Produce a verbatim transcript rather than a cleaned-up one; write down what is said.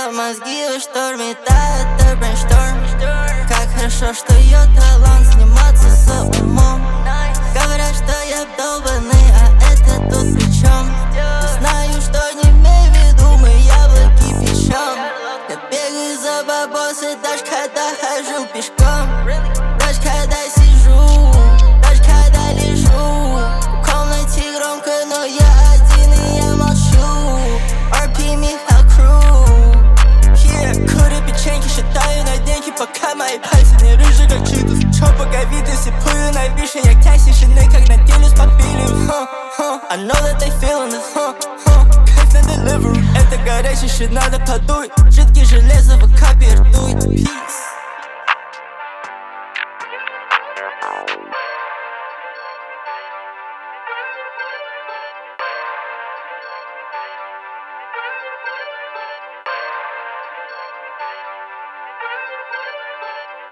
в мозги в шторме, тает брейншторм. Как хорошо, что ее талант сниматься с умом. Говорят, что я долбанный, а это тут при чем? Не знаю, что не имей в виду, мы яблоки печем. Я бегаю за бабосы, даже когда хожу пешком. Даже когда сижу, даже когда лежу. В комнате громко, но я один и я молчу. эр пи Михал Кру. Yeah, курю печеньки, считаю на деньги, пока мои пальцы не рыжие, как читус. Чё пока виды, сипую на вишне, я князь тишины, как наделюсь по пилю. huh, huh. I know that they feeling this, huh, huh. Кайф на delivery, это горячий shit, надо подуй. Жидкий железо в капе ртуть. Peace.